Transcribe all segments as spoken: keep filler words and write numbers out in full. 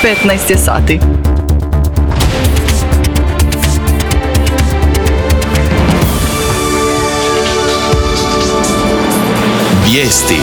petnaest je sati. Vijesti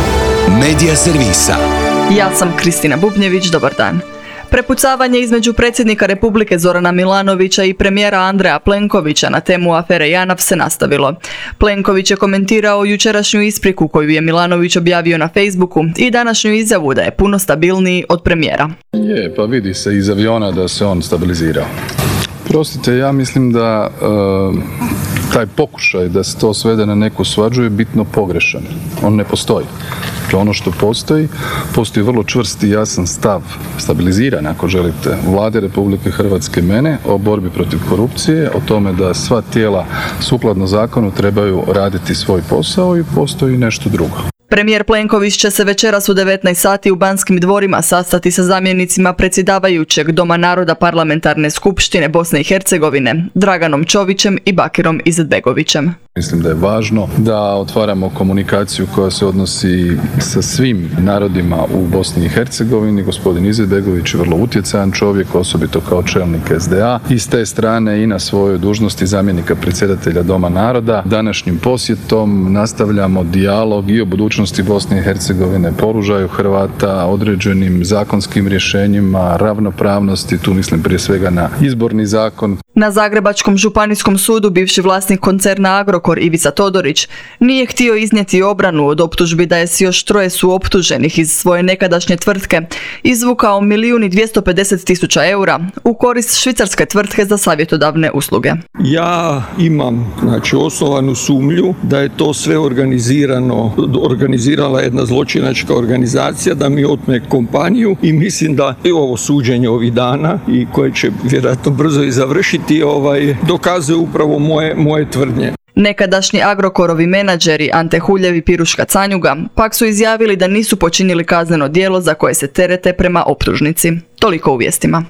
Medija servisa. Ja sam Kristina Bubnjević, dobar dan. Prepucavanje između predsjednika Republike Zorana Milanovića i premijera Andreja Plenkovića na temu afere JANAF se nastavilo. Plenković je komentirao jučerašnju ispriku koju je Milanović objavio na Facebooku i današnju izjavu da je puno stabilniji od premijera. Je, pa vidi se iz aviona da se on stabilizirao. Prostite, ja mislim da uh, taj pokušaj da se to svede na neku svađu je bitno pogrešan. On ne postoji. Dakle, ono što postoji, postoji vrlo čvrst i jasan stav, stabiliziran ako želite, Vlade Republike Hrvatske, mene, o borbi protiv korupcije, o tome da sva tijela sukladno zakonu trebaju raditi svoj posao i postoji nešto drugo. Premijer Plenković će se večeras u devetnaest sati u Banskim dvorima sastati sa zamjenicima predsjedavajućeg Doma naroda Parlamentarne skupštine Bosne i Hercegovine, Draganom Čovićem i Bakirom Izetbegovićem. Mislim da je važno da otvaramo komunikaciju koja se odnosi sa svim narodima u Bosni i Hercegovini. Gospodin Izetbegović je vrlo utjecajan čovjek, osobito kao čelnik S D A. I s te strane i na svojoj dužnosti zamjenika predsjedatelja Doma naroda. Današnjim posjetom nastavljamo dijalog i o budućnosti Bosne i Hercegovine, položaju Hrvata, određenim zakonskim rješenjima, ravnopravnosti, tu mislim prije svega na izborni zakon. Na Zagrebačkom županijskom sudu bivši vlasnik koncerna Agrokor Ivica Todorić nije htio iznijeti obranu od optužbi da je s još troje suoptuženih iz svoje nekadašnje tvrtke izvukao milijun i dvjesto pedeset tisuća eura u korist švicarske tvrtke za savjetodavne usluge. Ja imam znači osnovanu sumnju da je to sve organizirano, organizirala jedna zločinačka organizacija da mi otme kompaniju i mislim da je ovo suđenje ovih dana i koje će vjerojatno brzo i završiti ovaj, dokazuje upravo moje, moje tvrdnje. Nekadašnji Agrokorovi menadžeri Ante Huljev i Piruška Canjuga pak su izjavili da nisu počinili kazneno djelo za koje se terete prema optužnici. Toliko u vijestima.